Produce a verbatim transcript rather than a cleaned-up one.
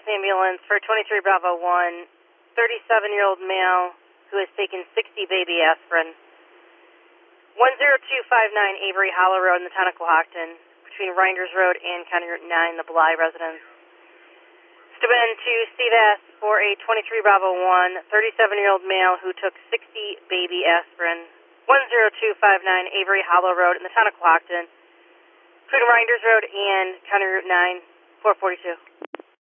ambulance for twenty-three Bravo one, thirty-seven-year-old male who has taken sixty baby aspirin. one zero two five nine Avery Hollow Road in the town of Cohocton, between Reinders Road and County Route nine, the Bly residence. Steuben to C V A S for a twenty-three Bravo one, thirty-seven-year-old male who took sixty baby aspirin. one zero two five nine Avery Hollow Road in the town of Cohocton, between Reinders Road and County Route nine, four forty-two.